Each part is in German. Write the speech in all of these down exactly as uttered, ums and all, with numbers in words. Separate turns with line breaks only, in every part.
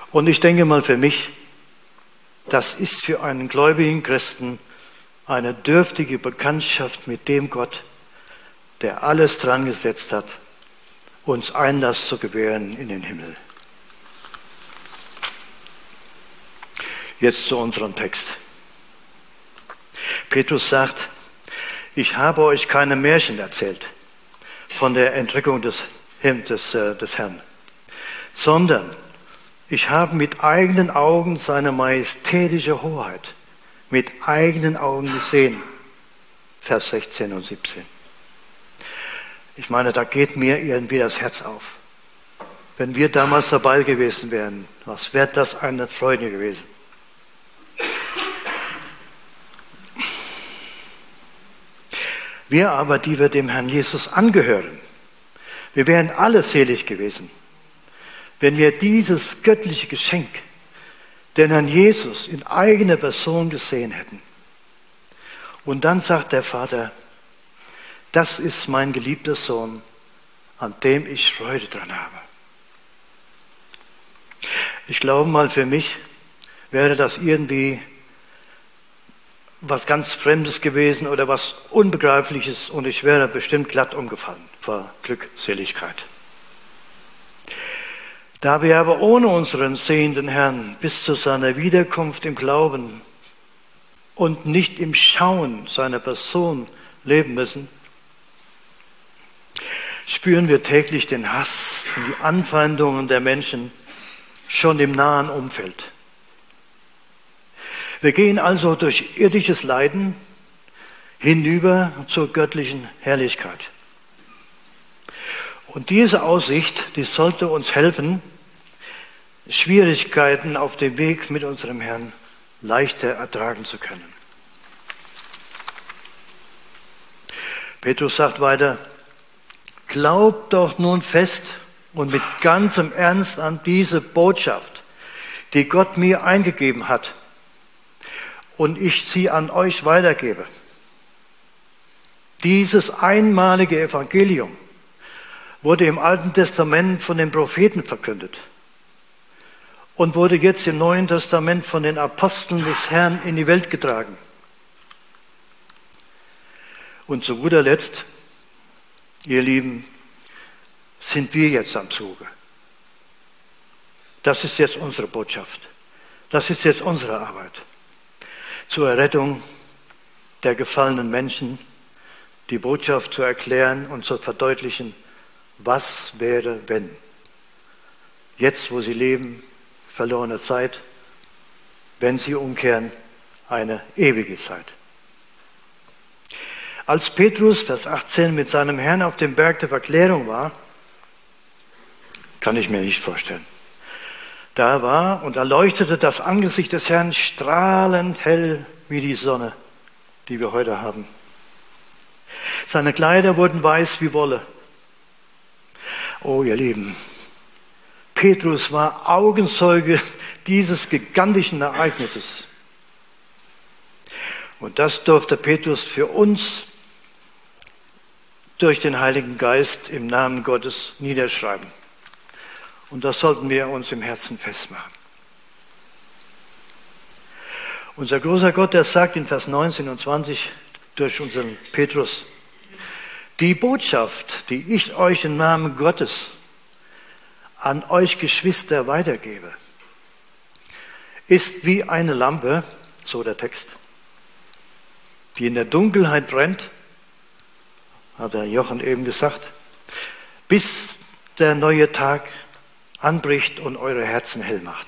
Und ich denke mal für mich, das ist für einen gläubigen Christen eine dürftige Bekanntschaft mit dem Gott, der alles dran gesetzt hat, uns Einlass zu gewähren in den Himmel. Jetzt zu unserem Text. Petrus sagt, ich habe euch keine Märchen erzählt von der Entrückung des, des, des Herrn, sondern ich habe mit eigenen Augen seine majestätische Hoheit mit eigenen Augen gesehen. Vers sechzehn und siebzehn. Ich meine, da geht mir irgendwie das Herz auf. Wenn wir damals dabei gewesen wären, was wäre das eine Freude gewesen? Wir aber, die wir dem Herrn Jesus angehören, wir wären alle selig gewesen, wenn wir dieses göttliche Geschenk, den Herrn Jesus in eigener Person gesehen hätten. Und dann sagt der Vater, das ist mein geliebter Sohn, an dem ich Freude dran habe. Ich glaube mal, für mich wäre das irgendwie was ganz Fremdes gewesen oder was Unbegreifliches und ich wäre bestimmt glatt umgefallen vor Glückseligkeit. Da wir aber ohne unseren sehenden Herrn bis zu seiner Wiederkunft im Glauben und nicht im Schauen seiner Person leben müssen, spüren wir täglich den Hass und die Anfeindungen der Menschen schon im nahen Umfeld. Wir gehen also durch irdisches Leiden hinüber zur göttlichen Herrlichkeit. Und diese Aussicht, die sollte uns helfen, Schwierigkeiten auf dem Weg mit unserem Herrn leichter ertragen zu können. Petrus sagt weiter, glaubt doch nun fest und mit ganzem Ernst an diese Botschaft, die Gott mir eingegeben hat und ich sie an euch weitergebe. Dieses einmalige Evangelium wurde im Alten Testament von den Propheten verkündet und wurde jetzt im Neuen Testament von den Aposteln des Herrn in die Welt getragen. Und zu guter Letzt, ihr Lieben, sind wir jetzt am Zuge. Das ist jetzt unsere Botschaft. Das ist jetzt unsere Arbeit. Zur Errettung der gefallenen Menschen, die Botschaft zu erklären und zu verdeutlichen, was wäre, wenn. Jetzt, wo sie leben, verlorene Zeit, wenn sie umkehren, eine ewige Zeit. Als Petrus, Vers achtzehn, mit seinem Herrn auf dem Berg der Verklärung war, kann ich mir nicht vorstellen. Da war und erleuchtete das Angesicht des Herrn strahlend hell wie die Sonne, die wir heute haben. Seine Kleider wurden weiß wie Wolle. Oh, ihr Lieben, Petrus war Augenzeuge dieses gigantischen Ereignisses. Und das durfte Petrus für uns durch den Heiligen Geist im Namen Gottes niederschreiben. Und das sollten wir uns im Herzen festmachen. Unser großer Gott, der sagt in Vers neunzehn und zwanzig durch unseren Petrus, die Botschaft, die ich euch im Namen Gottes an euch Geschwister weitergebe, ist wie eine Lampe, so der Text, die in der Dunkelheit brennt, hat der Jochen eben gesagt, bis der neue Tag anbricht und eure Herzen hell macht.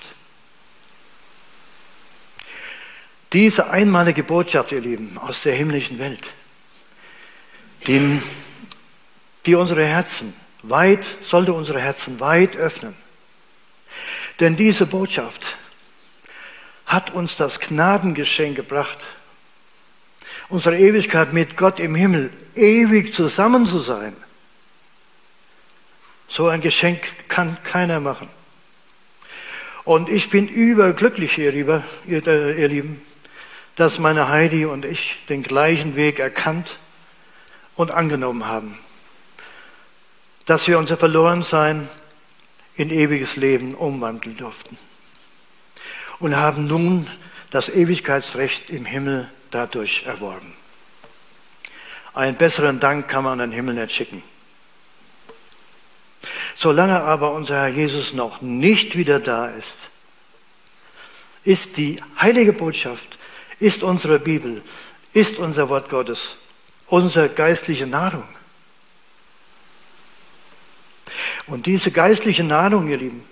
Diese einmalige Botschaft, ihr Lieben, aus der himmlischen Welt, die, die unsere Herzen weit, sollte unsere Herzen weit öffnen. Denn diese Botschaft hat uns das Gnadengeschenk gebracht, unsere Ewigkeit mit Gott im Himmel ewig zusammen zu sein. So ein Geschenk kann keiner machen. Und ich bin überglücklich, ihr, Lieber, ihr, äh, ihr Lieben, dass meine Heidi und ich den gleichen Weg erkannt und angenommen haben. Dass wir unser Verlorensein in ewiges Leben umwandeln durften. und haben nun das Ewigkeitsrecht im Himmel dadurch erworben. Einen besseren Dank kann man an den Himmel nicht schicken. Solange aber unser Herr Jesus noch nicht wieder da ist, ist die heilige Botschaft, ist unsere Bibel, ist unser Wort Gottes, unsere geistliche Nahrung. Und diese geistliche Nahrung, ihr Lieben,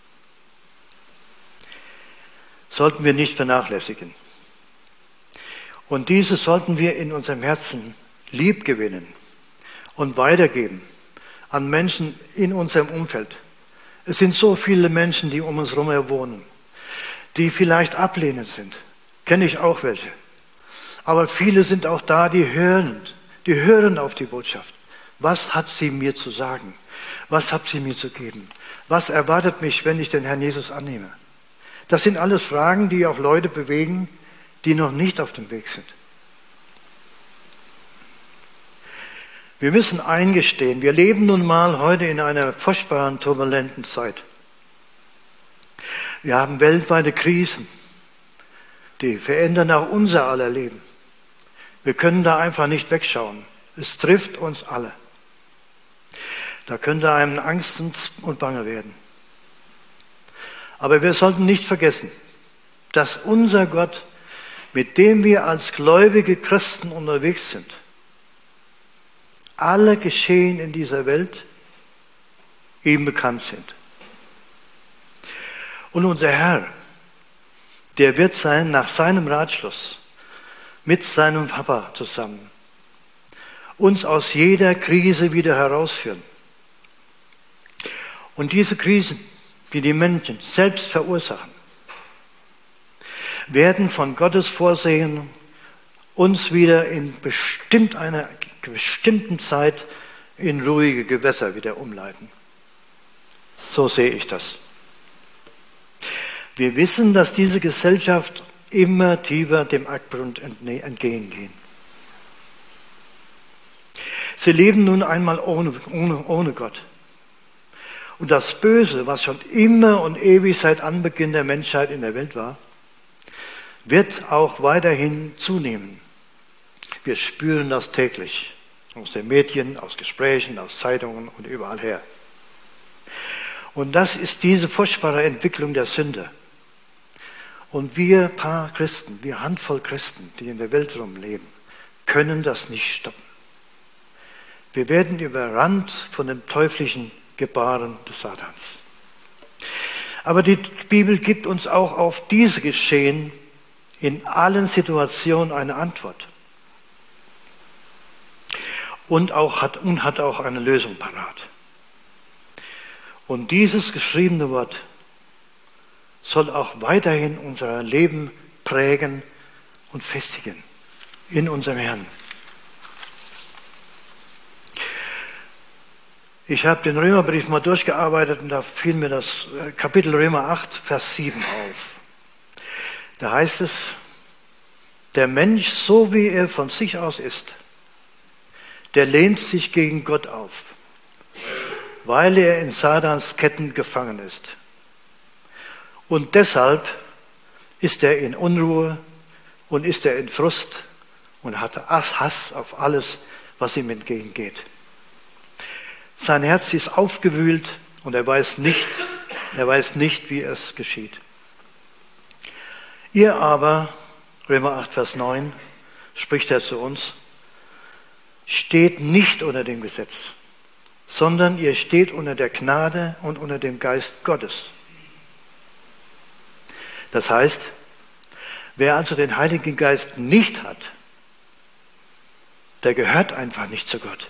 sollten wir nicht vernachlässigen. Und diese sollten wir in unserem Herzen lieb gewinnen und weitergeben an Menschen in unserem Umfeld. Es sind so viele Menschen, die um uns herum wohnen, die vielleicht ablehnend sind. Kenne ich auch welche. Aber viele sind auch da, die hören, die hören auf die Botschaft. Was hat sie mir zu sagen? Was hat sie mir zu geben? Was erwartet mich, wenn ich den Herrn Jesus annehme? Das sind alles Fragen, die auch Leute bewegen, die noch nicht auf dem Weg sind. Wir müssen eingestehen, wir leben nun mal heute in einer furchtbaren, turbulenten Zeit. Wir haben weltweite Krisen, die verändern auch unser aller Leben. Wir können da einfach nicht wegschauen. Es trifft uns alle. Da könnte einem Angst und Bange werden. Aber wir sollten nicht vergessen, dass unser Gott, mit dem wir als gläubige Christen unterwegs sind, alle Geschehen in dieser Welt ihm bekannt sind. Und unser Herr, der wird sein, nach seinem Ratschluss mit seinem Papa zusammen uns aus jeder Krise wieder herausführen. Und diese Krisen, die die Menschen selbst verursachen, werden von Gottes Vorsehen uns wieder in bestimmt einer bestimmten Zeit in ruhige Gewässer wieder umleiten. So sehe ich das. Wir wissen, dass diese Gesellschaft immer tiefer dem Abgrund entgehen geht. Sie leben nun einmal ohne, ohne, ohne Gott. Und das Böse, was schon immer und ewig seit Anbeginn der Menschheit in der Welt war, wird auch weiterhin zunehmen. Wir spüren das täglich aus den Medien, aus Gesprächen, aus Zeitungen und überall her. Und das ist diese furchtbare Entwicklung der Sünde. Und wir paar Christen, wir Handvoll Christen, die in der Welt rumleben, können das nicht stoppen. Wir werden überrannt von dem teuflischen Gebaren des Satans. Aber die Bibel gibt uns auch auf diese Geschehen in allen Situationen eine Antwort. Und, auch hat, und hat auch eine Lösung parat. Und dieses geschriebene Wort soll auch weiterhin unser Leben prägen und festigen in unserem Herrn. Ich habe den Römerbrief mal durchgearbeitet und da fiel mir das Kapitel Römer acht, Vers sieben auf. Da heißt es, der Mensch, so wie er von sich aus ist, der lehnt sich gegen Gott auf, weil er in Satans Ketten gefangen ist. Und deshalb ist er in Unruhe und ist er in Frust und hat Hass auf alles, was ihm entgegengeht. Sein Herz ist aufgewühlt und er weiß nicht, er weiß nicht, wie es geschieht. Ihr aber, Römer acht, Vers neun, spricht er zu uns, steht nicht unter dem Gesetz, sondern ihr steht unter der Gnade und unter dem Geist Gottes. Das heißt, wer also den Heiligen Geist nicht hat, der gehört einfach nicht zu Gott.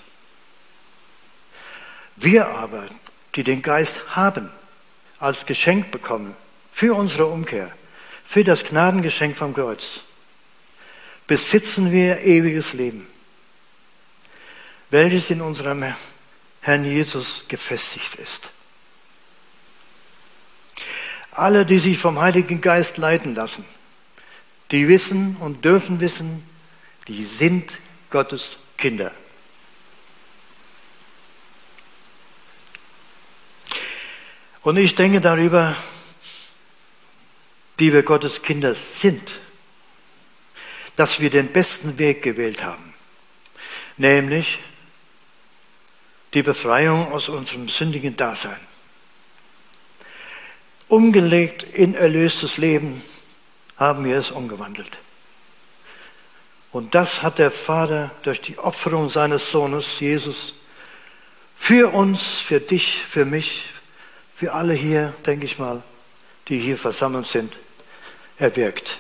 Wir aber, die den Geist haben, als Geschenk bekommen, für unsere Umkehr, für das Gnadengeschenk vom Kreuz, besitzen wir ewiges Leben, welches in unserem Herrn Jesus gefestigt ist. Alle, die sich vom Heiligen Geist leiten lassen, die wissen und dürfen wissen, die sind Gottes Kinder. Und ich denke darüber, die wir Gottes Kinder sind, dass wir den besten Weg gewählt haben, nämlich die Befreiung aus unserem sündigen Dasein. Umgelegt in erlöstes Leben haben wir es umgewandelt. Und das hat der Vater durch die Opferung seines Sohnes Jesus für uns, für dich, für mich, für alle hier, denke ich mal, die hier versammelt sind, erwirkt.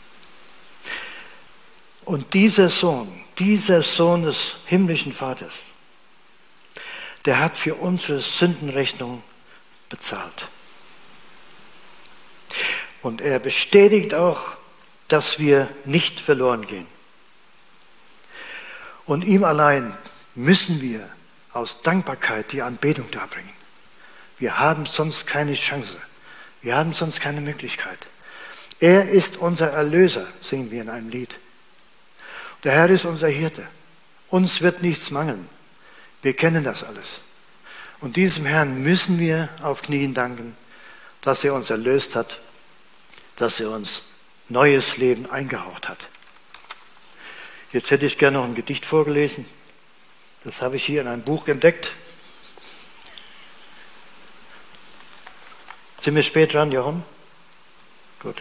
Und dieser Sohn, dieser Sohn des himmlischen Vaters, der hat für unsere Sündenrechnung bezahlt. Und er bestätigt auch, dass wir nicht verloren gehen. Und ihm allein müssen wir aus Dankbarkeit die Anbetung darbringen. Wir haben sonst keine Chance. Wir haben sonst keine Möglichkeit. Er ist unser Erlöser, singen wir in einem Lied. Der Herr ist unser Hirte. Uns wird nichts mangeln. Wir kennen das alles. Und diesem Herrn müssen wir auf Knien danken, dass er uns erlöst hat, dass er uns neues Leben eingehaucht hat. Jetzt hätte ich gerne noch ein Gedicht vorgelesen. Das habe ich hier in einem Buch entdeckt. Sind wir spät dran, Johann? Gut.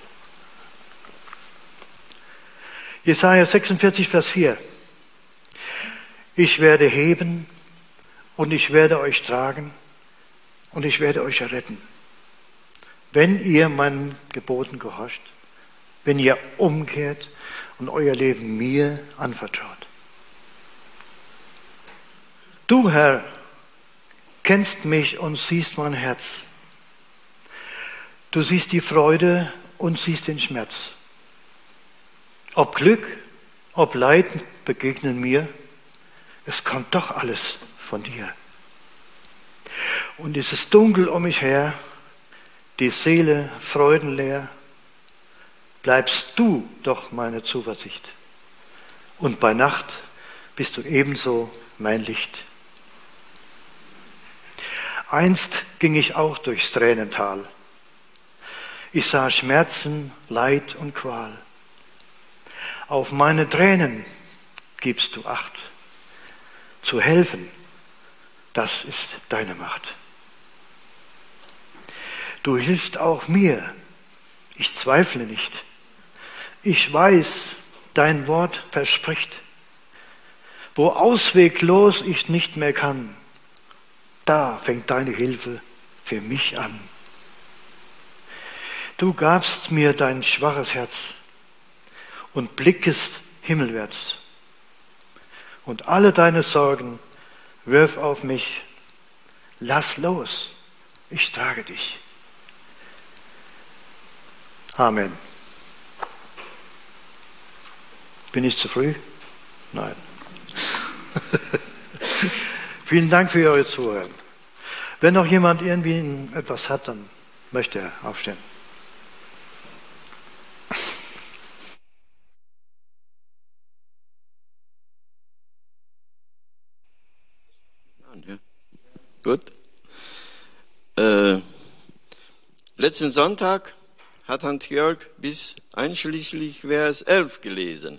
Jesaja sechsundvierzig, Vers vier. Ich werde heben und ich werde euch tragen und ich werde euch erretten, wenn ihr meinen Geboten gehorcht, wenn ihr umkehrt und euer Leben mir anvertraut. Du, Herr, kennst mich und siehst mein Herz. Du siehst die Freude und siehst den Schmerz. Ob Glück, ob Leid begegnen mir, es kommt doch alles von dir. Und es ist dunkel um mich her, die Seele freudenleer, bleibst du doch meine Zuversicht. Und bei Nacht bist du ebenso mein Licht. Einst ging ich auch durchs Tränental. Ich sah Schmerzen, Leid und Qual. Auf meine Tränen gibst du Acht. Zu helfen, das ist deine Macht. Du hilfst auch mir. Ich zweifle nicht. Ich weiß, dein Wort verspricht. Wo ausweglos ich nicht mehr kann, da fängt deine Hilfe für mich an. Du gabst mir dein schwaches Herz und blickest himmelwärts. Und alle deine Sorgen wirf auf mich. Lass los, ich trage dich. Amen. Bin ich zu früh? Nein. Vielen Dank für euer Zuhören. Wenn noch jemand irgendwie etwas hat, dann möchte er aufstehen.
Gut. Äh, letzten Sonntag hat Hans-Georg bis einschließlich Vers elf gelesen.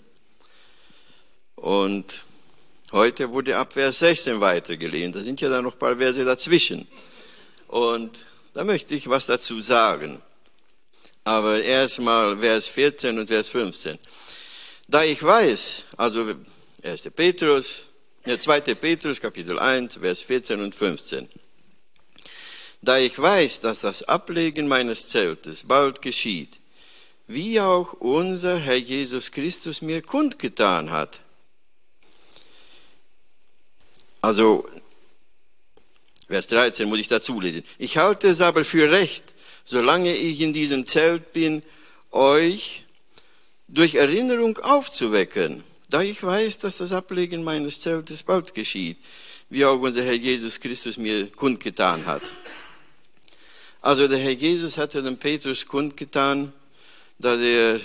Und heute wurde ab Vers sechzehn weitergelesen. Da sind ja dann noch ein paar Verse dazwischen. Und da möchte ich was dazu sagen. Aber erstmal Vers vierzehn und Vers fünfzehn. Da ich weiß, also erster Petrus, ja, zweiter Petrus, Kapitel eins, Vers vierzehn und fünfzehn. Da ich weiß, dass das Ablegen meines Zeltes bald geschieht, wie auch unser Herr Jesus Christus mir kundgetan hat. Also, Vers dreizehn muss ich dazu lesen. Ich halte es aber für recht, solange ich in diesem Zelt bin, euch durch Erinnerung aufzuwecken, da ich weiß, dass das Ablegen meines Zeltes bald geschieht, wie auch unser Herr Jesus Christus mir kundgetan hat. Also der Herr Jesus hatte dem Petrus kundgetan, dass er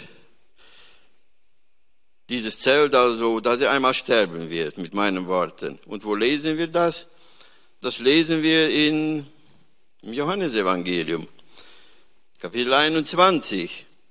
dieses Zelt, also, dass er einmal sterben wird, mit meinen Worten. Und wo lesen wir das? Das lesen wir in, im Johannesevangelium, Kapitel einundzwanzig.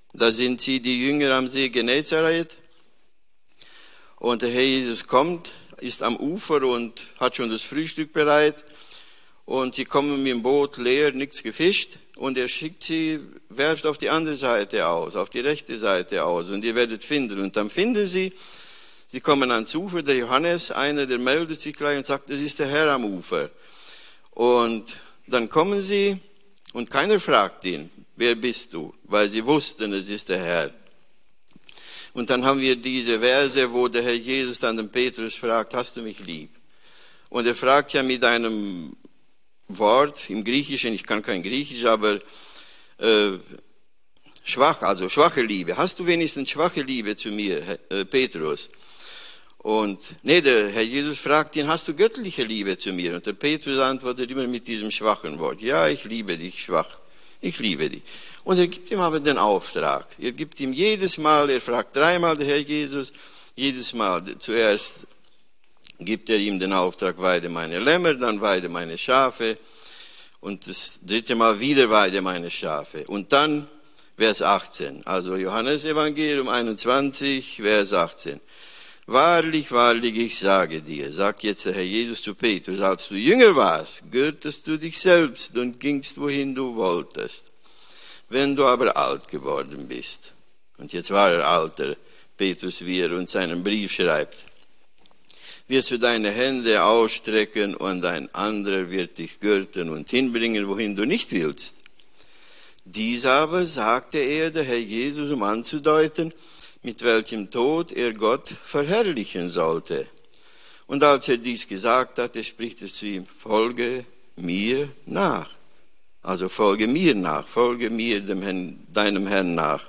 Da sind sie, die Jünger, am See Genezareth. Und der Herr Jesus kommt, ist am Ufer und hat schon das Frühstück bereit. Und sie kommen mit dem Boot leer, nichts gefischt. Und er schickt sie, werft auf die andere Seite aus, auf die rechte Seite aus. Und ihr werdet finden. Und dann finden sie, sie kommen ans Ufer, der Johannes, einer, der meldet sich gleich und sagt, es ist der Herr am Ufer. Und dann kommen sie und keiner fragt ihn, wer bist du? Weil sie wussten, es ist der Herr. Und dann haben wir diese Verse, wo der Herr Jesus dann den Petrus fragt, hast du mich lieb? Und er fragt ja mit einem Wort im Griechischen, ich kann kein Griechisch, aber äh, schwach, also schwache Liebe. Hast du wenigstens schwache Liebe zu mir, äh, Petrus? Und nee, der Herr Jesus fragt ihn, hast du göttliche Liebe zu mir? Und der Petrus antwortet immer mit diesem schwachen Wort, ja, ich liebe dich, schwach, ich liebe dich. Und er gibt ihm aber den Auftrag. Er gibt ihm jedes Mal, er fragt dreimal der Herr Jesus, jedes Mal, zuerst gibt er ihm den Auftrag, weide meine Lämmer, dann weide meine Schafe und das dritte Mal wieder weide meine Schafe. Und dann Vers achtzehn, also Johannes Evangelium einundzwanzig, Vers achtzehn. Wahrlich, wahrlich, ich sage dir, sagt jetzt der Herr Jesus zu Petrus, als du jünger warst, gürtest du dich selbst und gingst, wohin du wolltest. Wenn du aber alt geworden bist, und jetzt war er alter, Petrus, wie er uns seinen Brief schreibt, wirst du deine Hände ausstrecken und ein anderer wird dich gürten und hinbringen, wohin du nicht willst. Dies aber sagte er, der Herr Jesus, um anzudeuten, mit welchem Tod er Gott verherrlichen sollte. Und als er dies gesagt hatte, spricht er zu ihm, folge mir nach. Also folge mir nach, folge mir, dem Herrn, deinem Herrn nach.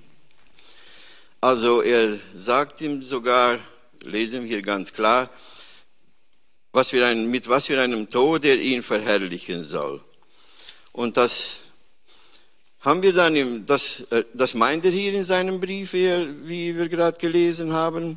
Also er sagt ihm sogar, lesen wir hier ganz klar, was für ein, mit was für einem Tod er ihn verherrlichen soll. Und das haben wir dann, im, das, das meint er hier in seinem Brief, wie wir gerade gelesen haben.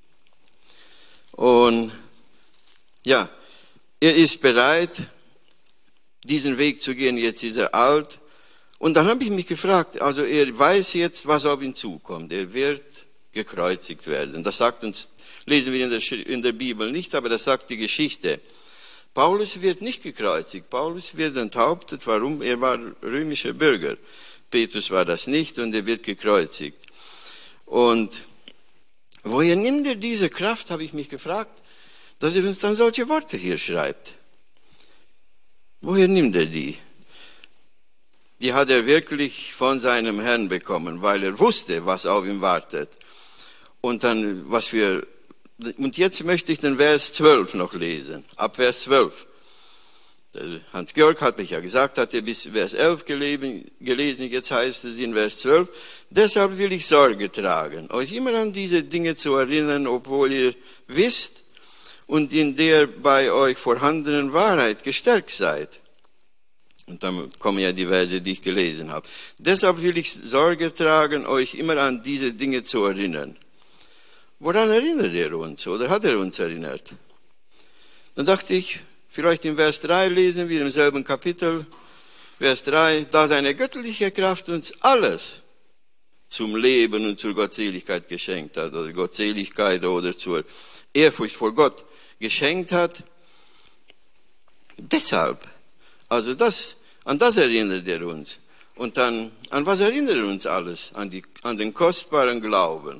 Und ja, er ist bereit, diesen Weg zu gehen, jetzt ist er alt. Und dann habe ich mich gefragt, also er weiß jetzt, was auf ihn zukommt. Er wird gekreuzigt werden. Das sagt uns, lesen wir in der, in der Bibel nicht, aber das sagt die Geschichte. Paulus wird nicht gekreuzigt. Paulus wird enthauptet. Warum? Er war römischer Bürger. Petrus war das nicht und er wird gekreuzigt. Und woher nimmt er diese Kraft, habe ich mich gefragt, dass er uns dann solche Worte hier schreibt. Woher nimmt er die? Die hat er wirklich von seinem Herrn bekommen, weil er wusste, was auf ihm wartet. Und dann, was für, und jetzt möchte ich den Vers zwölf noch lesen, ab Vers zwölf. Hans-Georg hat mich ja gesagt, hat er bis Vers elf gelesen, jetzt heißt es in Vers zwölf, deshalb will ich Sorge tragen, euch immer an diese Dinge zu erinnern, obwohl ihr wisst und in der bei euch vorhandenen Wahrheit gestärkt seid. Und dann kommen ja die Verse, die ich gelesen habe. Deshalb will ich Sorge tragen, euch immer an diese Dinge zu erinnern. Woran erinnert er uns oder hat er uns erinnert? Dann dachte ich, vielleicht in Vers drei lesen wir im selben Kapitel, Vers drei, da seine göttliche Kraft uns alles zum Leben und zur Gottseligkeit geschenkt hat, oder Gottseligkeit oder zur Ehrfurcht vor Gott geschenkt hat. Deshalb, also das, an das erinnert er uns. Und dann, an was erinnert er uns alles? An, die, an den kostbaren Glauben.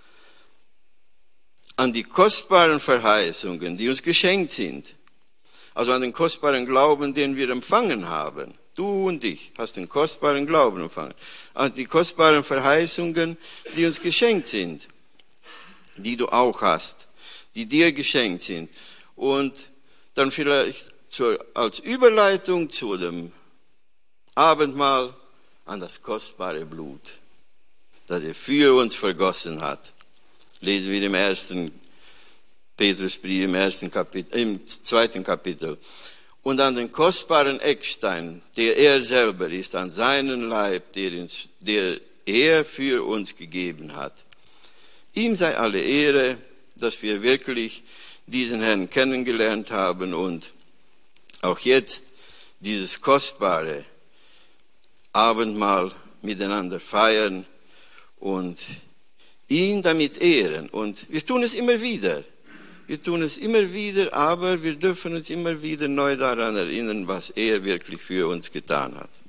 An die kostbaren Verheißungen, die uns geschenkt sind. Also an den kostbaren Glauben, den wir empfangen haben. Du und ich hast den kostbaren Glauben empfangen. An die kostbaren Verheißungen, die uns geschenkt sind. Die du auch hast. Die dir geschenkt sind. Und dann vielleicht zur, als Überleitung zu dem Abendmahl an das kostbare Blut, das er für uns vergossen hat. Lesen wir im ersten Petrusbrief, im ersten Kapitel, im zweiten Kapitel. Und an den kostbaren Eckstein, der er selber ist, an seinen Leib, der, uns, der er für uns gegeben hat. Ihm sei alle Ehre, dass wir wirklich diesen Herrn kennengelernt haben und auch jetzt dieses kostbare Abendmahl miteinander feiern und ihn damit ehren. Und wir tun es immer wieder. Wir tun es immer wieder, aber wir dürfen uns immer wieder neu daran erinnern, was er wirklich für uns getan hat.